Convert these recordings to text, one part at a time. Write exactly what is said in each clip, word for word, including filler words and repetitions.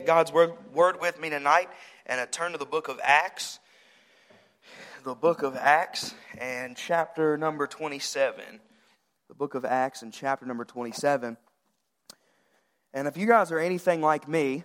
God's word, word with me tonight and I turn to the book of Acts. The book of Acts and chapter number twenty-seven. The book of Acts and chapter number twenty-seven. And if you guys are anything like me,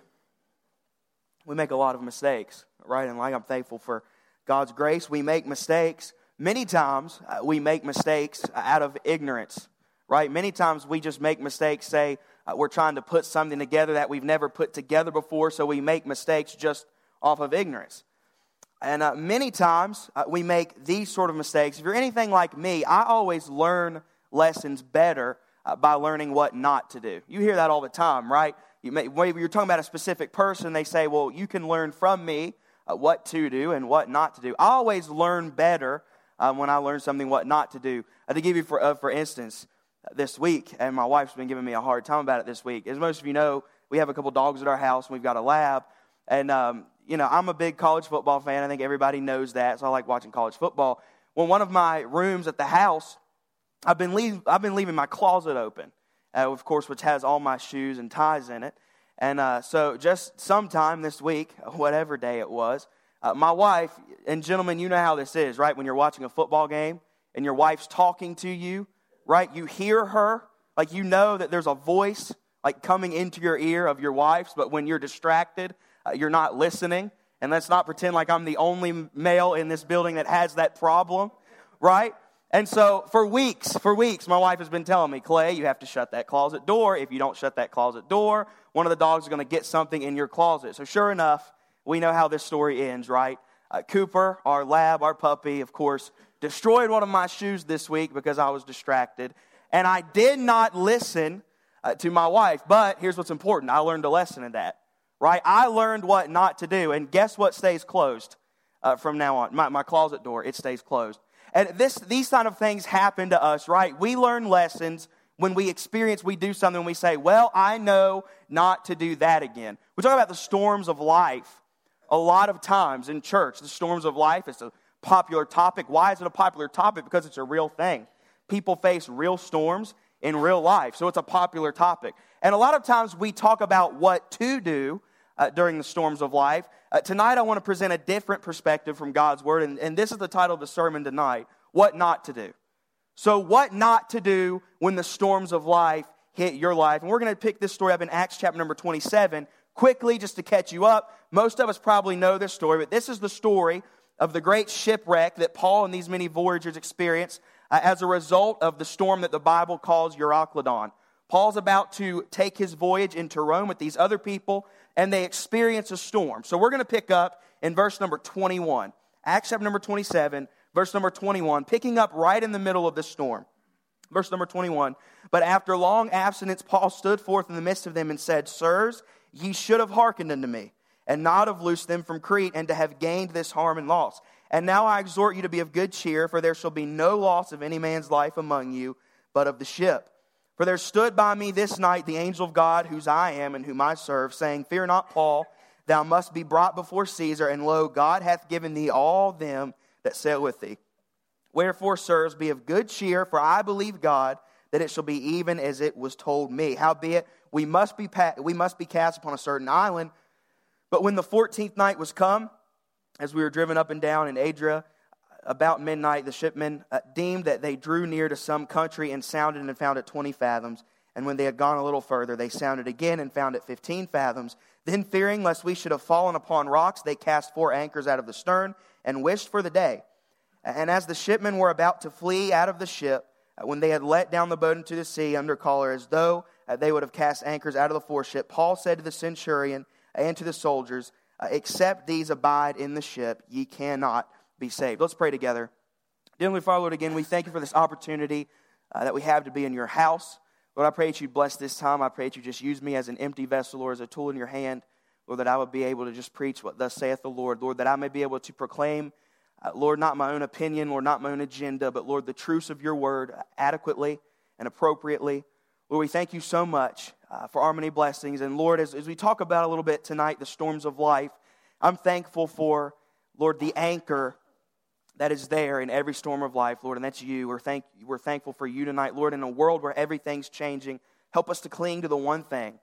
we make a lot of mistakes, right? And like I'm thankful for God's grace. We make mistakes. Many times uh, we make mistakes out of ignorance, right? Many times we just make mistakes, say uh, we're trying to put something together that we've never put together before, so we make mistakes just off of ignorance. And uh, many times uh, we make these sort of mistakes. If you're anything like me, I always learn lessons better uh, by learning what not to do. You hear that all the time, right? You may, maybe you're talking about a specific person, they say, well, you can learn from me uh, what to do and what not to do. I always learn better um, when I learn something what not to do. Uh, to give you, for, uh, for instance, uh, this week, and my wife's been giving me a hard time about it this week. As most of you know, we have a couple dogs at our house, and we've got a lab, and um, you know, I'm a big college football fan. I think everybody knows that, so I like watching college football. Well, one of my rooms at the house, I've been leave, I've been leaving my closet open, uh, of course, which has all my shoes and ties in it. And uh, so just sometime this week, whatever day it was, uh, my wife, and gentlemen, you know how this is, right? When you're watching a football game and your wife's talking to you, right? You hear her, like you know that there's a voice like coming into your ear of your wife's, but when you're distracted, uh, you're not listening. And let's not pretend like I'm the only male in this building that has that problem, right? And so for weeks, for weeks, my wife has been telling me, Clay, you have to shut that closet door. If you don't shut that closet door, one of the dogs is going to get something in your closet. So sure enough, we know how this story ends, right? Uh, Cooper, our lab, our puppy, of course, destroyed one of my shoes this week because I was distracted. And I did not listen uh, to my wife. But here's what's important. I learned a lesson in that, right? I learned what not to do. And guess what stays closed uh, from now on? My, my closet door, it stays closed. And this, these kind of things happen to us, right? We learn lessons when we experience, we do something, and we say, well, I know not to do that again. We talk about the storms of life a lot of times in church. The storms of life is a popular topic. Why is it a popular topic? Because it's a real thing. People face real storms in real life, so it's a popular topic. And a lot of times we talk about what to do uh, during the storms of life. Uh, tonight I want to present a different perspective from God's Word, and, and this is the title of the sermon tonight, What Not to Do. So what not to do when the storms of life hit your life. And we're going to pick this story up in Acts chapter number twenty-seven. Quickly, just to catch you up, most of us probably know this story, but this is the story of the great shipwreck that Paul and these many voyagers experienced uh, as a result of the storm that the Bible calls Euroclydon. Paul's about to take his voyage into Rome with these other people, and they experience a storm. So we're going to pick up in verse number twenty-one. Acts chapter number twenty-seven, verse number twenty-one, picking up right in the middle of the storm. Verse number twenty-one, but after long abstinence, Paul stood forth in the midst of them and said, Sirs, ye should have hearkened unto me, and not have loosed them from Crete, and to have gained this harm and loss. And now I exhort you to be of good cheer, for there shall be no loss of any man's life among you, but of the ship. For there stood by me this night the angel of God, whose I am and whom I serve, saying, Fear not, Paul, thou must be brought before Caesar, and lo, God hath given thee all them that sail with thee. Wherefore, sirs, be of good cheer, for I believe God, that it shall be even as it was told me. Howbeit, we must be pa- we must be cast upon a certain island. But when the fourteenth night was come, as we were driven up and down in Adria, about midnight, the shipmen uh, deemed that they drew near to some country, and sounded and found it twenty fathoms. And when they had gone a little further, they sounded again and found it fifteen fathoms. Then, fearing lest we should have fallen upon rocks, they cast four anchors out of the stern and wished for the day. And as the shipmen were about to flee out of the ship, when they had let down the boat into the sea under color, as though they would have cast anchors out of the foreship, Paul said to the centurion and to the soldiers, Except these abide in the ship, ye cannot be saved. Let's pray together. Dear Heavenly Father, Lord, again, we thank you for this opportunity uh, that we have to be in your house. Lord, I pray that you bless this time. I pray that you just use me as an empty vessel, Lord, as a tool in your hand. Lord, that I would be able to just preach what thus saith the Lord. Lord, that I may be able to proclaim Uh, Lord, not my own opinion, Lord, not my own agenda, but Lord, the truths of your word adequately and appropriately. Lord, we thank you so much uh, for our many blessings. And Lord, as, as we talk about a little bit tonight, the storms of life, I'm thankful for, Lord, the anchor that is there in every storm of life, Lord, and that's you. We're, thank, we're thankful for you tonight, Lord, in a world where everything's changing. Help us to cling to the one thing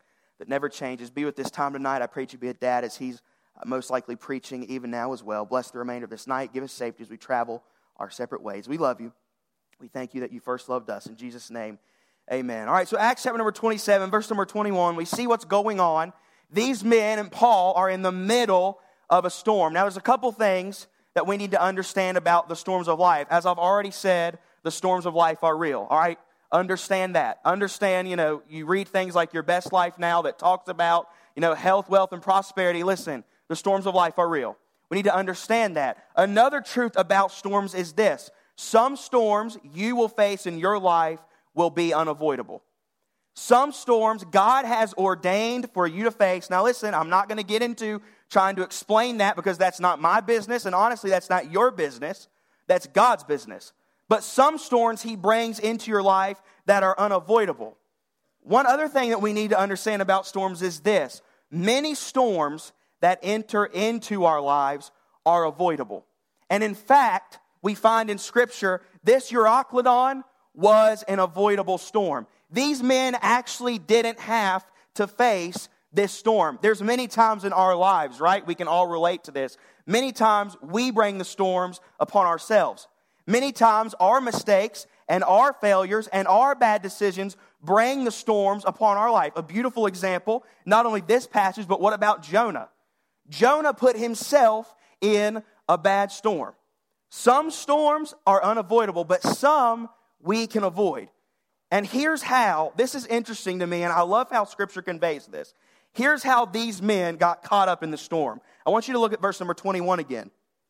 that never changes. Be with this time tonight. I pray that you be a dad as he's most likely preaching even now as well. Bless the remainder of this night. Give us safety as we travel our separate ways. We love you. We thank you that you first loved us. In Jesus' name, amen. All right, so Acts chapter number twenty-seven, verse number twenty-one, we see what's going on. These men and Paul are in the middle of a storm. Now, there's a couple things that we need to understand about the storms of life. As I've already said, the storms of life are real, all right? Understand that. Understand, you know, you read things like Your Best Life Now that talks about, you know, health, wealth, and prosperity. Listen, the storms of life are real. We need to understand that. Another truth about storms is this. Some storms you will face in your life will be unavoidable. Some storms God has ordained for you to face. Now listen, I'm not going to get into trying to explain that because that's not my business, and honestly, that's not your business. That's God's business. But some storms He brings into your life that are unavoidable. One other thing that we need to understand about storms is this. Many storms that enter into our lives are avoidable. And in fact, we find in Scripture, this Euroclydon was an avoidable storm. These men actually didn't have to face this storm. There's many times in our lives, right? We can all relate to this. Many times we bring the storms upon ourselves. Many times our mistakes and our failures and our bad decisions bring the storms upon our life. A beautiful example, not only this passage, but what about Jonah? Jonah put himself in a bad storm. Some storms are unavoidable, but some we can avoid. And here's how, this is interesting to me, and I love how Scripture conveys this. Here's how these men got caught up in the storm. I want you to look at verse number twenty-one again.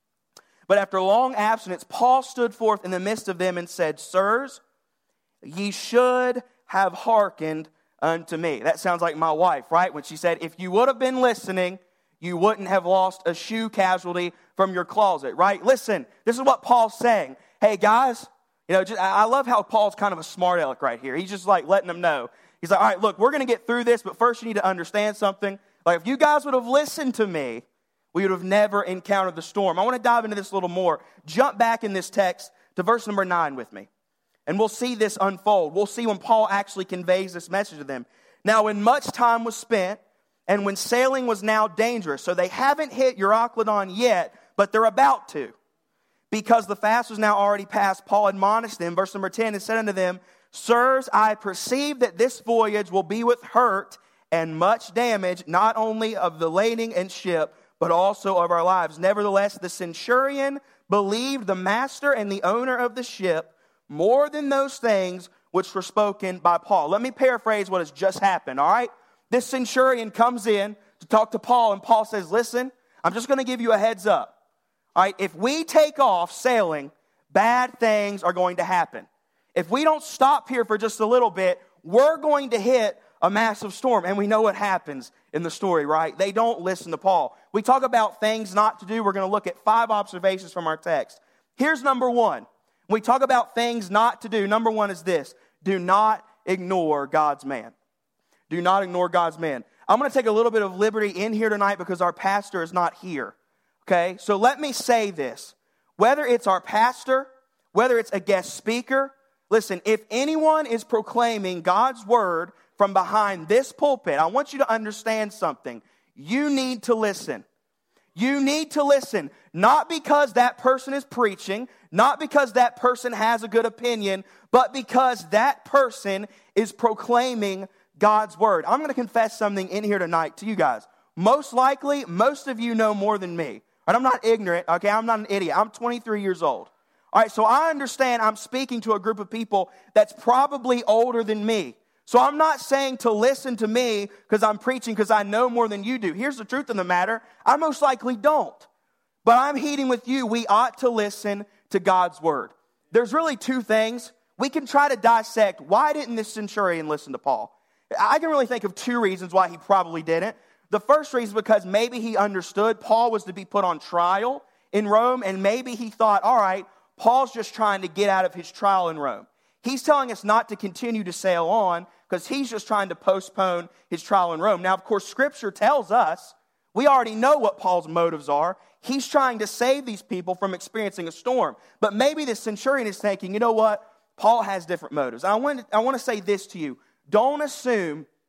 But after long abstinence, Paul stood forth in the midst of them and said, Sirs, ye should have hearkened unto me. That sounds like my wife, right? When she said, if you would have been listening, you wouldn't have lost a shoe casualty from your closet, right? Listen, this is what Paul's saying. Hey, guys, you know, just, I love how Paul's kind of a smart aleck right here. He's just like letting them know. He's like, all right, look, we're going to get through this, but first you need to understand something. Like, if you guys would have listened to me, we would have never encountered the storm. I want to dive into this a little more. Jump back in this text to verse number nine with me. And we'll see this unfold. We'll see when Paul actually conveys this message to them. Now, when much time was spent, and when sailing was now dangerous, so they haven't hit Euroclydon yet, but they're about to. Because the fast was now already past, Paul admonished them, verse number ten, and said unto them, Sirs, I perceive that this voyage will be with hurt and much damage, not only of the lading and ship, but also of our lives. Nevertheless, the centurion believed the master and the owner of the ship more than those things which were spoken by Paul. Let me paraphrase what has just happened, all right? This centurion comes in to talk to Paul, and Paul says, listen, I'm just going to give you a heads up. All right, if we take off sailing, bad things are going to happen. If we don't stop here for just a little bit, we're going to hit a massive storm. And we know what happens in the story, right? They don't listen to Paul. We talk about things not to do. We're going to look at five observations from our text. Here's number one. When we talk about things not to do, number one is this. Do not ignore God's man. Do not ignore God's man. I'm going to take a little bit of liberty in here tonight because our pastor is not here. Okay? So let me say this. Whether it's our pastor, whether it's a guest speaker, listen, if anyone is proclaiming God's word from behind this pulpit, I want you to understand something. You need to listen. You need to listen, not because that person is preaching, not because that person has a good opinion, but because that person is proclaiming God's word. I'm going to confess something in here tonight to you guys. Most likely, most of you know more than me. And I'm not ignorant, okay? I'm not an idiot. I'm twenty-three years old. All right, so I understand I'm speaking to a group of people that's probably older than me. So I'm not saying to listen to me because I'm preaching because I know more than you do. Here's the truth of the matter. I most likely don't. But I'm heeding with you, we ought to listen to God's word. There's really two things. We can try to dissect, why didn't this centurion listen to Paul? I can really think of two reasons why he probably didn't. The first reason is because maybe he understood Paul was to be put on trial in Rome, and maybe he thought, all right, Paul's just trying to get out of his trial in Rome. He's telling us not to continue to sail on because he's just trying to postpone his trial in Rome. Now, of course, Scripture tells us, we already know what Paul's motives are. He's trying to save these people from experiencing a storm. But maybe the centurion is thinking, you know what? Paul has different motives. I want to, I want to say this to you. Don't assume,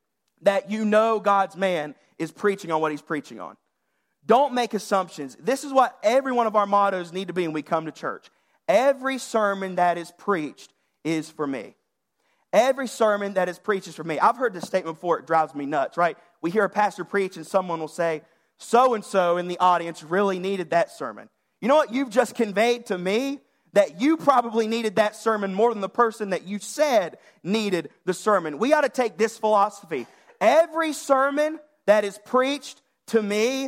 that you know God's man is preaching on what he's preaching on. Don't make assumptions. This is what every one of our mottos need to be when we come to church. Every sermon that is preached is for me. Every sermon that is preached is for me. I've heard this statement before. It drives me nuts, right? We hear a pastor preach and someone will say, so-and-so in the audience really needed that sermon. You know what you've just conveyed to me? That you probably needed that sermon more than the person that you said needed the sermon. We ought to take this philosophy. Every sermon that is preached to me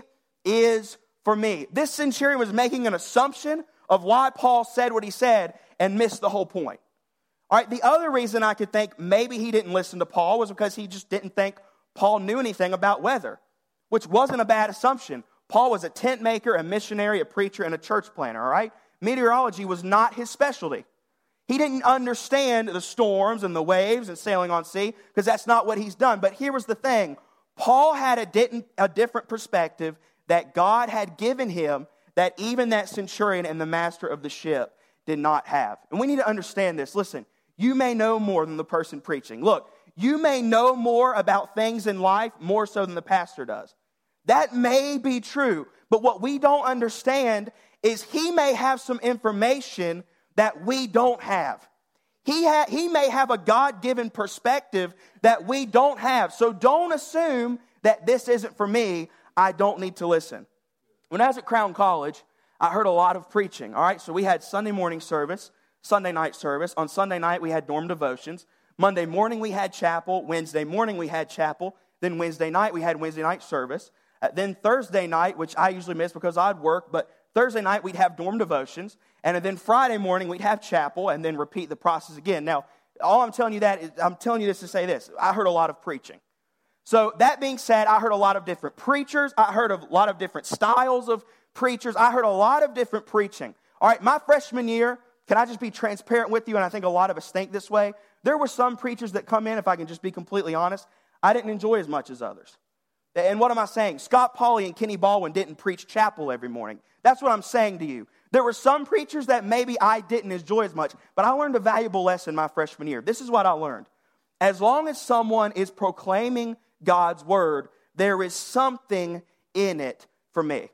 is for me. This centurion was making an assumption of why Paul said what he said and missed the whole point. All right, the other reason I could think maybe he didn't listen to Paul was because he just didn't think Paul knew anything about weather, which wasn't a bad assumption. Paul was a tent maker, a missionary, a preacher, and a church planner, all right? Meteorology was not his specialty. He didn't understand the storms and the waves and sailing on sea because that's not what he's done. But here was the thing. Paul had a, didn't, a different perspective that God had given him that even that centurion and the master of the ship did not have. And we need to understand this. Listen, you may know more than the person preaching. Look, you may know more about things in life more so than the pastor does. That may be true, but what we don't understand is he may have some information that we don't have. He, ha- he may have a God-given perspective that we don't have. So don't assume that this isn't for me. I don't need to listen. When I was at Crown College, I heard a lot of preaching. All right, so we had Sunday morning service, Sunday night service. On Sunday night, we had dorm devotions. Monday morning, we had chapel. Wednesday morning, we had chapel. Then Wednesday night, we had Wednesday night service. Uh, then Thursday night, which I usually miss because I'd work, but Thursday night, we'd have dorm devotions. And then Friday morning, we'd have chapel and then repeat the process again. Now, all I'm telling you that is, I'm telling you this to say this. I heard a lot of preaching. So that being said, I heard a lot of different preachers. I heard a lot of different styles of preachers. I heard a lot of different preaching. All right, my freshman year, can I just be transparent with you? And I think a lot of us think this way. There were some preachers that come in, if I can just be completely honest, I didn't enjoy as much as others. And what am I saying? Scott Pauley and Kenny Baldwin didn't preach chapel every morning. That's what I'm saying to you. There were some preachers that maybe I didn't enjoy as much, but I learned a valuable lesson my freshman year. This is what I learned. As long as someone is proclaiming God's word, there is something in it for me.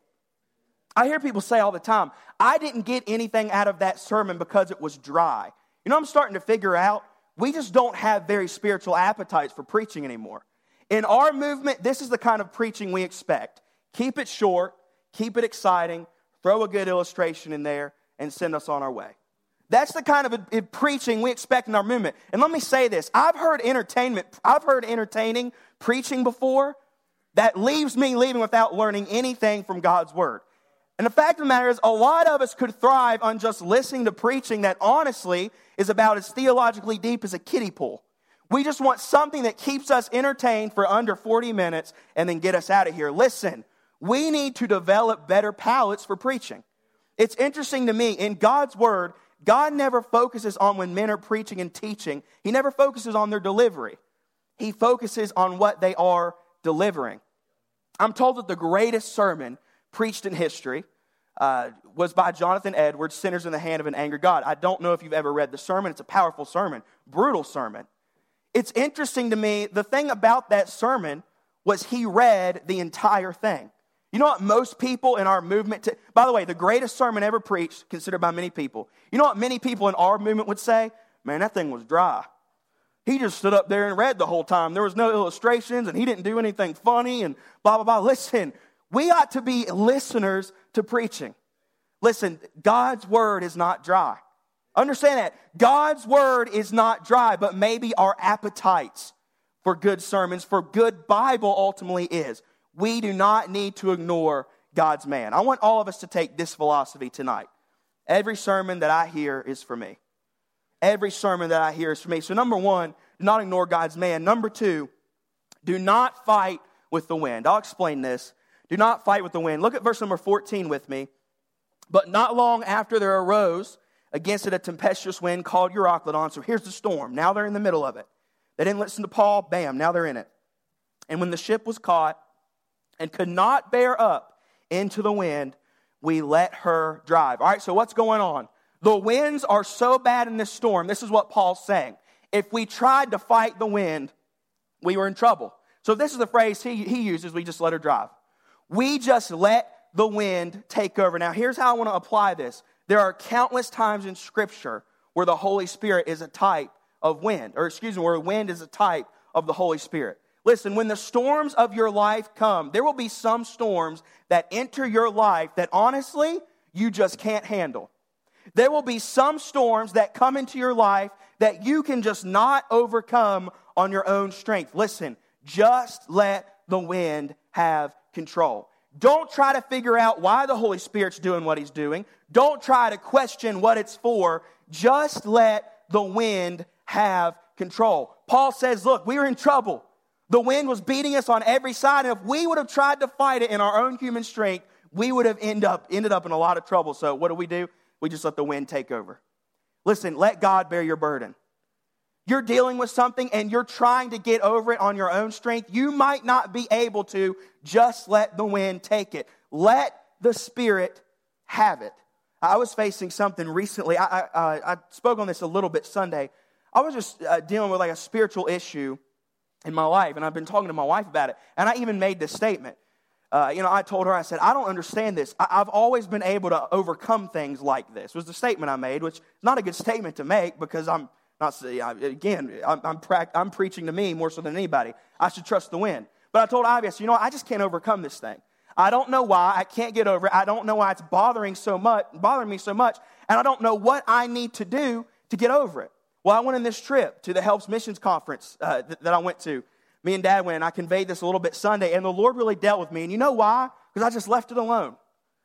I hear people say all the time, I didn't get anything out of that sermon because it was dry. You know, I'm starting to figure out, we just don't have very spiritual appetites for preaching anymore. In our movement, this is the kind of preaching we expect. Keep it short, keep it exciting, throw a good illustration in there, and send us on our way. That's the kind of a, a preaching we expect in our movement. And let me say this, I've heard entertainment, I've heard entertaining preaching before that leaves me leaving without learning anything from God's word. And the fact of the matter is, a lot of us could thrive on just listening to preaching that honestly is about as theologically deep as a kiddie pool. We just want something that keeps us entertained for under forty minutes and then get us out of here. Listen, we need to develop better palates for preaching. It's interesting to me, in God's word, God never focuses on when men are preaching and teaching. He never focuses on their delivery. He focuses on what they are delivering. I'm told that the greatest sermon preached in history uh, was by Jonathan Edwards, Sinners in the Hand of an Angry God. I don't know if you've ever read the sermon. It's a powerful sermon, brutal sermon. It's interesting to me, the thing about that sermon was he read the entire thing. You know what most people in our movement, t- by the way, the greatest sermon ever preached, considered by many people. You know what many people in our movement would say? Man, that thing was dry. He just stood up there and read the whole time. There was no illustrations and he didn't do anything funny and blah, blah, blah. Listen, we ought to be listeners to preaching. Listen, God's word is not dry. Understand that. God's word is not dry, but maybe our appetites for good sermons, for good Bible ultimately is. We do not need to ignore God's man. I want all of us to take this philosophy tonight. Every sermon that I hear is for me. Every sermon that I hear is for me. So number one, do not ignore God's man. Number two, do not fight with the wind. I'll explain this. Do not fight with the wind. Look at verse number fourteen with me. But not long after there arose against it a tempestuous wind called Euroclydon. So here's the storm. Now they're in the middle of it. They didn't listen to Paul. Bam, now they're in it. And when the ship was caught and could not bear up into the wind, we let her drive. All right, so what's going on? The winds are so bad in this storm. This is what Paul's saying. If we tried to fight the wind, we were in trouble. So this is the phrase he, he uses, we just let her drive. We just let the wind take over. Now here's how I want to apply this. There are countless times in Scripture where the Holy Spirit is a type of wind, or excuse me, where wind is a type of the Holy Spirit. Listen, when the storms of your life come, there will be some storms that enter your life that honestly, you just can't handle. There will be some storms that come into your life that you can just not overcome on your own strength. Listen, just let the wind have control. Don't try to figure out why the Holy Spirit's doing what He's doing. Don't try to question what it's for. Just let the wind have control. Paul says, look, we were in trouble. The wind was beating us on every side, and if we would have tried to fight it in our own human strength, we would have end up, ended up in a lot of trouble. So what do we do? We just let the wind take over. Listen, let God bear your burden. You're dealing with something and you're trying to get over it on your own strength. You might not be able to. Just let the wind take it. Let the Spirit have it. I was facing something recently. I, I, uh, I spoke on this a little bit Sunday. I was just uh, dealing with like a spiritual issue in my life, and I've been talking to my wife about it. And I even made this statement. Uh, you know, I told her, I said, I don't understand this. I, I've always been able to overcome things like this, was the statement I made, which is not a good statement to make because I'm not, again, I'm, I'm, pra- I'm preaching to me more so than anybody. I should trust the wind. But I told Ivy, I said, you know what? I just can't overcome this thing. I don't know why. I can't get over it. I don't know why it's bothering so much, bothering me so much, and I don't know what I need to do to get over it. Well, I went on this trip to the Helps Missions Conference uh, th- that I went to. Me and Dad went, and I conveyed this a little bit Sunday, and the Lord really dealt with me. And you know why? Because I just left it alone.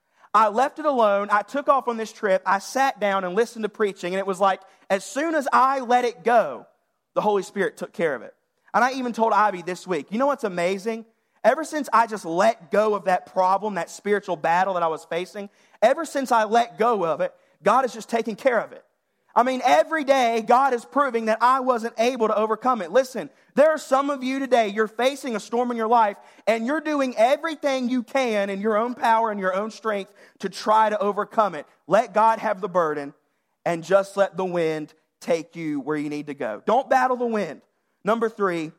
I left it alone. I took off on this trip. I sat down and listened to preaching, and it was like, as soon as I let it go, the Holy Spirit took care of it. And I even told Ivy this week, you know what's amazing? Ever since I just let go of that problem, that spiritual battle that I was facing, ever since I let go of it, God is just taking care of it. I mean, every day, God is proving that I wasn't able to overcome it. Listen, there are some of you today, you're facing a storm in your life, and you're doing everything you can in your own power and your own strength to try to overcome it. Let God have the burden, and just let the wind take you where you need to go. Don't battle the wind. Number three,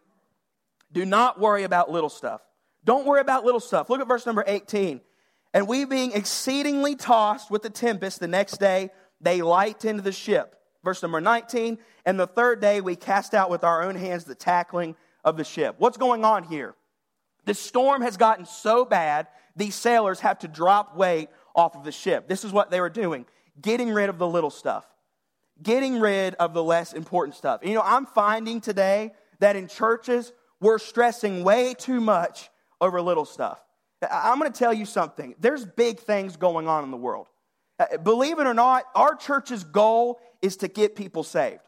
do not worry about little stuff. Don't worry about little stuff. Look at verse number eighteen. And we being exceedingly tossed with the tempest the next day, they lightened the ship. Verse number nineteen, and the third day we cast out with our own hands the tackling of the ship. What's going on here? The storm has gotten so bad, these sailors have to drop weight off of the ship. This is what they were doing, getting rid of the little stuff, getting rid of the less important stuff. And you know, I'm finding today that in churches, we're stressing way too much over little stuff. I'm going to tell you something. There's big things going on in the world. Believe it or not, our church's goal is to get people saved.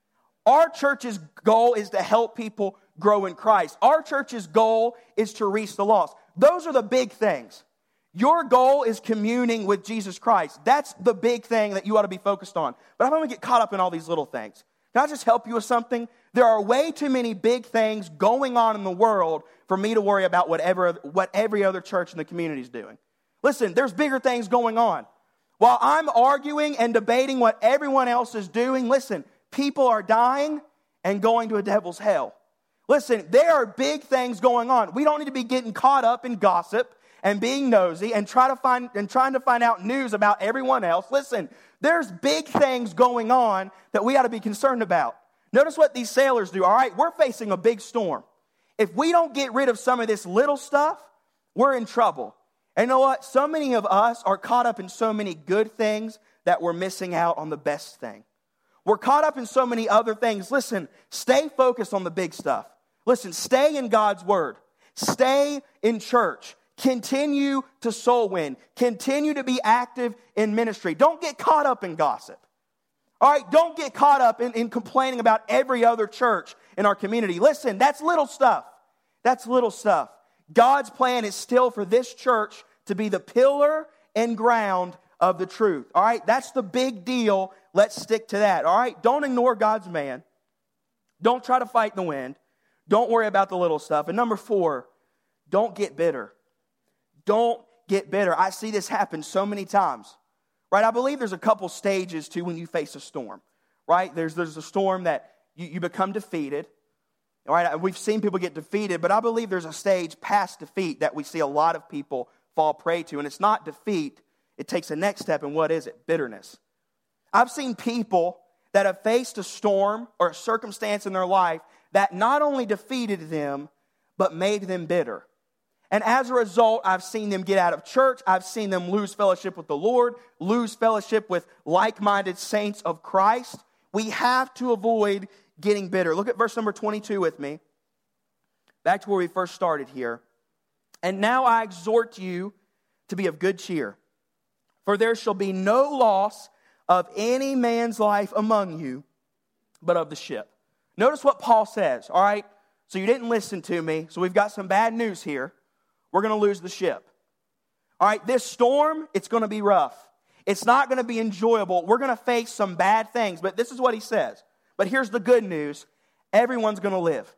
Our church's goal is to help people grow in Christ. Our church's goal is to reach the lost. Those are the big things. Your goal is communing with Jesus Christ. That's the big thing that you ought to be focused on. But I don't want to get caught up in all these little things. Can I just help you with something? There are way too many big things going on in the world for me to worry about whatever, what every other church in the community is doing. Listen, there's bigger things going on. While I'm arguing and debating what everyone else is doing, listen, people are dying and going to a devil's hell. Listen, there are big things going on. We don't need to be getting caught up in gossip and being nosy and try to find and trying to find out news about everyone else. Listen, there's big things going on that we ought to be concerned about. Notice what these sailors do. All right, we're facing a big storm. If we don't get rid of some of this little stuff, we're in trouble. And you know what? So many of us are caught up in so many good things that we're missing out on the best thing. We're caught up in so many other things. Listen, stay focused on the big stuff. Listen, stay in God's word. Stay in church. Continue to soul win. Continue to be active in ministry. Don't get caught up in gossip. All right, don't get caught up in, in complaining about every other church in our community. Listen, that's little stuff. That's little stuff. God's plan is still for this church to be the pillar and ground of the truth. All right, that's the big deal. Let's stick to that. All right, don't ignore God's man. Don't try to fight the wind. Don't worry about the little stuff. And number four, don't get bitter. Don't get bitter. I see this happen so many times. Right, I believe there's a couple stages to when you face a storm. Right, there's, there's a storm that you, you become defeated. All right, we've seen people get defeated, but I believe there's a stage past defeat that we see a lot of people fall prey to. And it's not defeat. It takes a next step. And what is it? Bitterness. I've seen people that have faced a storm or a circumstance in their life that not only defeated them, but made them bitter. And as a result, I've seen them get out of church. I've seen them lose fellowship with the Lord, lose fellowship with like-minded saints of Christ. We have to avoid getting bitter. Look at verse number twenty-two with me. Back to where we first started here. And now I exhort you to be of good cheer, for there shall be no loss of any man's life among you, but of the ship. Notice what Paul says, all right? So you didn't listen to me, so we've got some bad news here. We're going to lose the ship. All right, this storm, it's going to be rough. It's not going to be enjoyable. We're going to face some bad things, but this is what he says. But here's the good news. Everyone's going to live.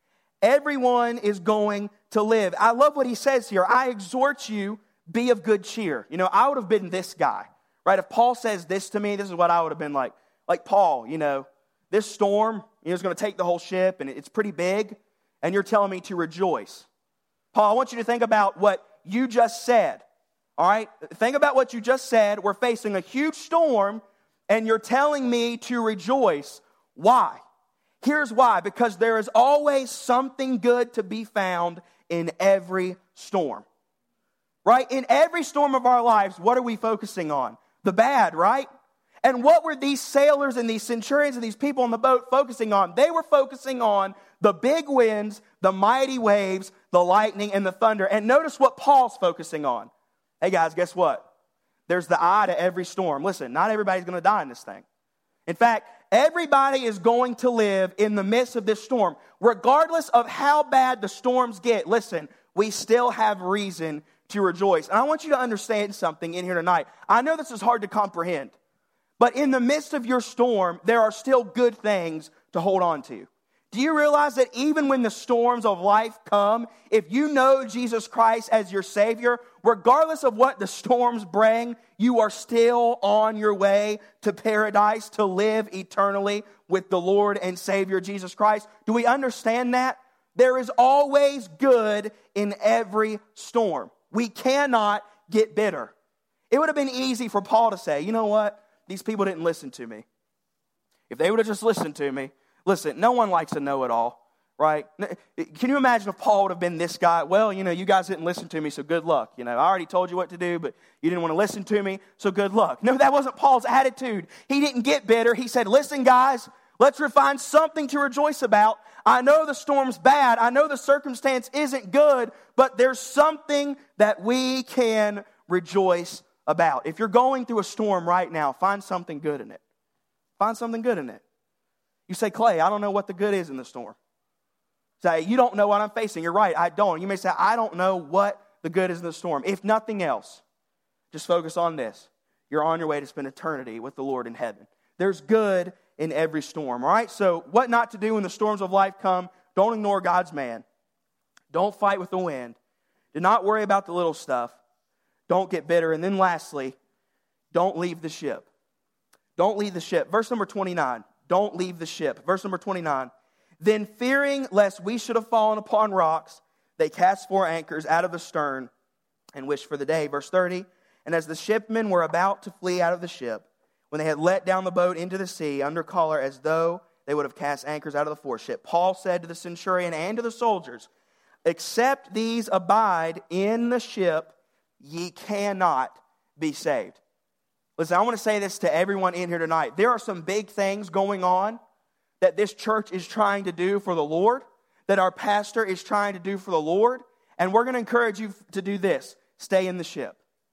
Everyone is going to live. I love what he says here. I exhort you, be of good cheer. You know, I would have been this guy, right? If Paul says this to me, this is what I would have been like. Like, Paul, you know, this storm, you know, is going to take the whole ship, and it's pretty big, and you're telling me to rejoice. Paul, I want you to think about what you just said, all right? Think about what you just said. We're facing a huge storm, and you're telling me to rejoice. Why? Here's why. Because there is always something good to be found in every storm, right? In every storm of our lives, what are we focusing on? The bad, right? And what were these sailors and these centurions and these people on the boat focusing on? They were focusing on the big winds, the mighty waves, the lightning, and the thunder. And notice what Paul's focusing on. Hey guys, guess what? There's the eye to every storm. Listen, not everybody's going to die in this thing. In fact, everybody is going to live in the midst of this storm. Regardless of how bad the storms get, listen, we still have reason to rejoice. And I want you to understand something in here tonight. I know this is hard to comprehend, but in the midst of your storm, there are still good things to hold on to. Do you realize that even when the storms of life come, if you know Jesus Christ as your Savior, regardless of what the storms bring, you are still on your way to paradise to live eternally with the Lord and Savior Jesus Christ? Do we understand that? There is always good in every storm. We cannot get bitter. It would have been easy for Paul to say, you know what? These people didn't listen to me. If they would have just listened to me, listen, no one likes a know-it-all, right? Can you imagine if Paul would have been this guy? Well, you know, you guys didn't listen to me, so good luck. You know, I already told you what to do, but you didn't want to listen to me, so good luck. No, that wasn't Paul's attitude. He didn't get bitter. He said, listen, guys, let's find something to rejoice about. I know the storm's bad. I know the circumstance isn't good, but there's something that we can rejoice about. If you're going through a storm right now, find something good in it. Find something good in it. You say, Clay, I don't know what the good is in the storm. Say, you don't know what I'm facing. You're right, I don't. You may say, I don't know what the good is in the storm. If nothing else, just focus on this. You're on your way to spend eternity with the Lord in heaven. There's good in every storm, all right? So what not to do when the storms of life come? Don't ignore God's man. Don't fight with the wind. Do not worry about the little stuff. Don't get bitter. And then lastly, don't leave the ship. Don't leave the ship. Verse number twenty-nine. Don't leave the ship. Verse number twenty-nine. Then fearing lest we should have fallen upon rocks, they cast four anchors out of the stern and wished for the day. Verse thirty. And as the shipmen were about to flee out of the ship, when they had let down the boat into the sea under color as though they would have cast anchors out of the foreship, Paul said to the centurion and to the soldiers, except these abide in the ship, ye cannot be saved. Listen, I want to say this to everyone in here tonight. There are some big things going on that this church is trying to do for the Lord, that our pastor is trying to do for the Lord, and we're going to encourage you to do this. Stay in the ship.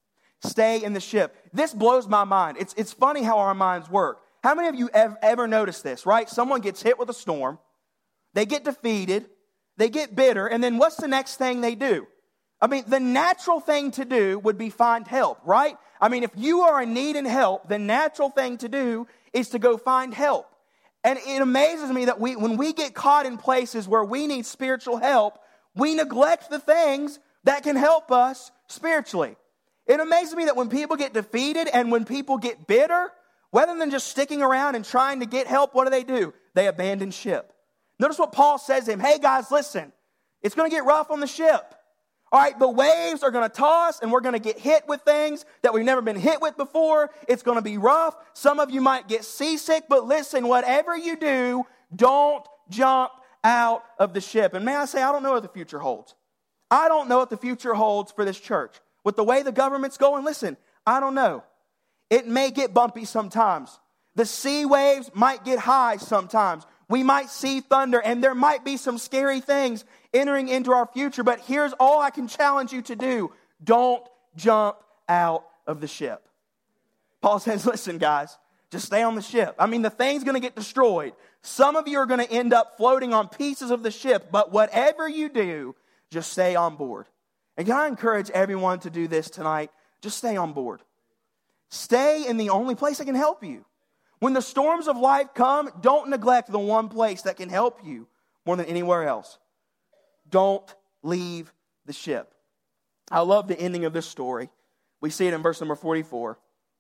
Stay in the ship. This blows my mind. It's, it's funny how our minds work. How many of you ever, ever noticed this, right? Someone gets hit with a storm, they get defeated, they get bitter, and then what's the next thing they do? I mean, the natural thing to do would be find help, right? I mean, if you are in need and help, the natural thing to do is to go find help. And it amazes me that we, when we get caught in places where we need spiritual help, we neglect the things that can help us spiritually. It amazes me that when people get defeated and when people get bitter, rather than just sticking around and trying to get help, what do they do? They abandon ship. Notice what Paul says to him. Hey guys, listen, it's going to get rough on the ship. All right, the waves are going to toss and we're going to get hit with things that we've never been hit with before. It's going to be rough. Some of you might get seasick, but listen, whatever you do, don't jump out of the ship. And may I say, I don't know what the future holds. I don't know what the future holds for this church. With the way the government's going, listen, I don't know. It may get bumpy sometimes. The sea waves might get high sometimes. We might see thunder, and there might be some scary things entering into our future. But here's all I can challenge you to do. Don't jump out of the ship. Paul says, listen, guys, just stay on the ship. I mean, the thing's going to get destroyed. Some of you are going to end up floating on pieces of the ship. But whatever you do, just stay on board. And can I encourage everyone to do this tonight? Just stay on board. Stay in the only place that can help you. When the storms of life come, don't neglect the one place that can help you more than anywhere else. Don't leave the ship. I love the ending of this story. We see it in verse number forty-four.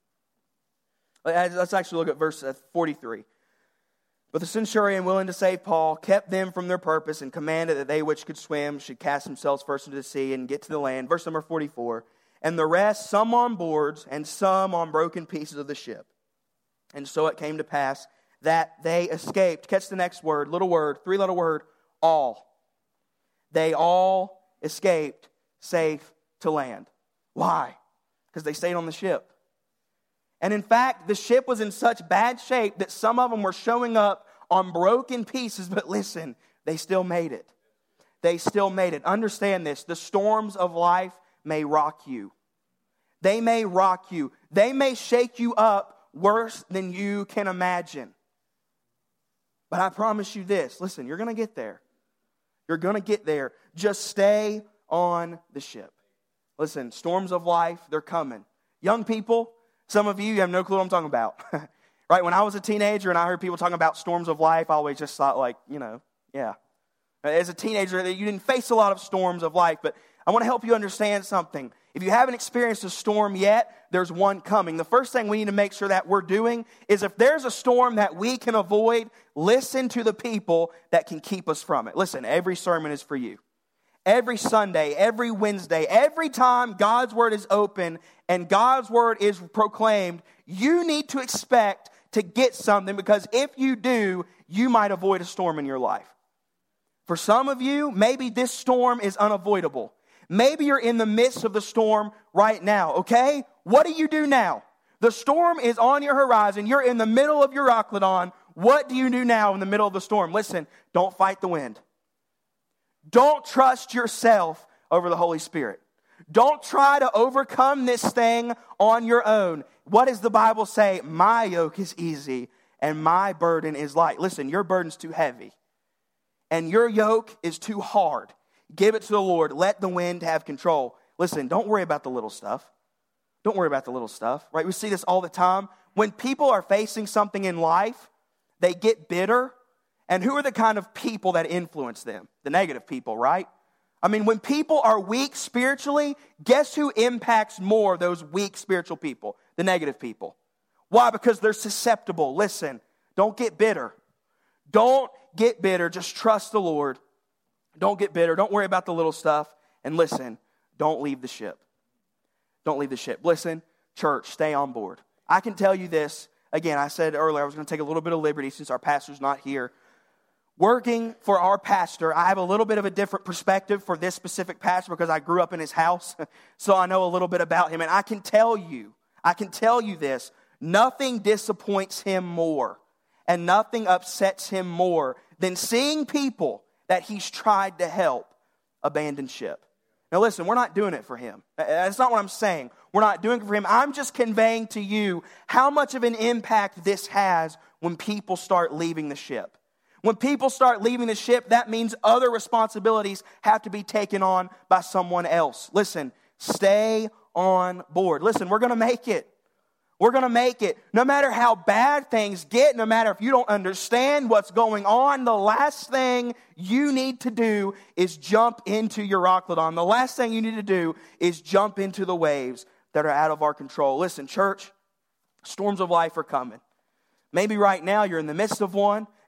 Let's actually look at verse forty-three. But the centurion, willing to save Paul, kept them from their purpose and commanded that they which could swim should cast themselves first into the sea and get to the land. Verse number forty-four. And the rest, some on boards and some on broken pieces of the ship. And so it came to pass that they escaped. Catch the next word, little word, three-letter word, all. They all escaped safe to land. Why? Because they stayed on the ship. And in fact, the ship was in such bad shape that some of them were showing up on broken pieces. But listen, they still made it. They still made it. Understand this. The storms of life may rock you. They may rock you. They may shake you up worse than you can imagine. But I promise you this. Listen, you're going to get there. You're going to get there. Just stay on the ship. Listen, storms of life, they're coming. Young people, some of you, you have no clue what I'm talking about. Right? When I was a teenager and I heard people talking about storms of life, I always just thought like, you know, yeah. As a teenager, you didn't face a lot of storms of life, but I want to help you understand something. If you haven't experienced a storm yet, there's one coming. The first thing we need to make sure that we're doing is if there's a storm that we can avoid, listen to the people that can keep us from it. Listen, every sermon is for you. Every Sunday, every Wednesday, every time God's Word is open and God's Word is proclaimed, you need to expect to get something, because if you do, you might avoid a storm in your life. For some of you, maybe this storm is unavoidable. Maybe you're in the midst of the storm right now, okay? What do you do now? The storm is on your horizon. You're in the middle of your Euroclydon. What do you do now in the middle of the storm? Listen, don't fight the wind. Don't trust yourself over the Holy Spirit. Don't try to overcome this thing on your own. What does the Bible say? My yoke is easy and my burden is light. Listen, your burden's too heavy and your yoke is too hard. Give it to the Lord. Let the wind have control. Listen, don't worry about the little stuff. Don't worry about the little stuff, right? We see this all the time. When people are facing something in life, they get bitter. And who are the kind of people that influence them? The negative people, right? I mean, when people are weak spiritually, guess who impacts more those weak spiritual people? The negative people. Why? Because they're susceptible. Listen, don't get bitter. Don't get bitter. Just trust the Lord. Don't get bitter. Don't worry about the little stuff. And listen, don't leave the ship. Don't leave the ship. Listen, church, stay on board. I can tell you this. Again, I said earlier I was going to take a little bit of liberty since our pastor's not here. Working for our pastor, I have a little bit of a different perspective for this specific pastor because I grew up in his house. So I know a little bit about him. And I can tell you, I can tell you this, nothing disappoints him more and nothing upsets him more than seeing people that he's tried to help abandon ship. Now listen, we're not doing it for him. That's not what I'm saying. We're not doing it for him. I'm just conveying to you how much of an impact this has when people start leaving the ship. When people start leaving the ship, that means other responsibilities have to be taken on by someone else. Listen, stay on board. Listen, we're going to make it. We're going to make it. No matter how bad things get, no matter if you don't understand what's going on, the last thing you need to do is jump into your Euroclydon. The last thing you need to do is jump into the waves that are out of our control. Listen, church, storms of life are coming. Maybe right now you're in the midst of one.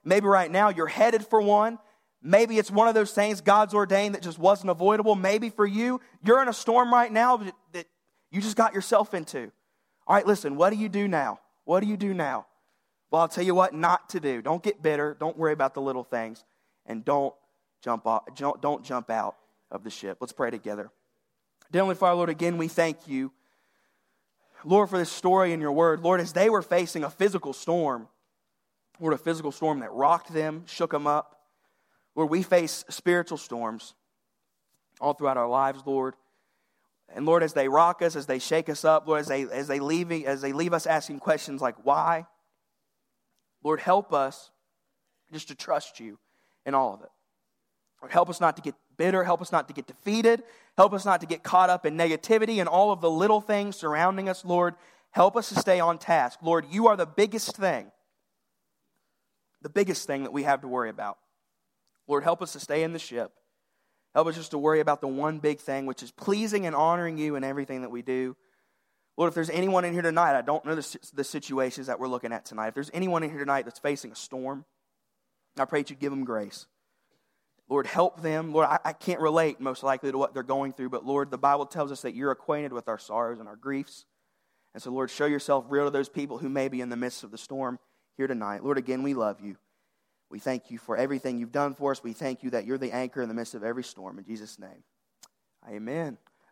Maybe right now you're headed for one. Maybe it's one of those things God's ordained that just wasn't avoidable. Maybe for you, you're in a storm right now that you just got yourself into. All right, listen, what do you do now? What do you do now? Well, I'll tell you what not to do. Don't get bitter. Don't worry about the little things. And don't jump off, don't jump out of the ship. Let's pray together. Dear Heavenly Father, Lord, again, we thank you, Lord, for this story in your word. Lord, as they were facing a physical storm, Lord, a physical storm that rocked them, shook them up. Lord, we face spiritual storms all throughout our lives, Lord. And Lord, as they rock us, as they shake us up, Lord, as they as they leave as they leave us asking questions like why, Lord, help us just to trust you in all of it. Lord, help us not to get bitter, help us not to get defeated, help us not to get caught up in negativity and all of the little things surrounding us, Lord. Help us to stay on task. Lord, you are the biggest thing, the biggest thing that we have to worry about. Lord, help us to stay in the ship. Help us just to worry about the one big thing, which is pleasing and honoring you in everything that we do. Lord, if there's anyone in here tonight, I don't know the, the situations that we're looking at tonight. If there's anyone in here tonight that's facing a storm, I pray that you give them grace. Lord, help them. Lord, I, I can't relate most likely to what they're going through, but Lord, the Bible tells us that you're acquainted with our sorrows and our griefs. And so, Lord, show yourself real to those people who may be in the midst of the storm here tonight. Lord, again, we love you. We thank you for everything you've done for us. We thank you that you're the anchor in the midst of every storm. In Jesus' name, amen.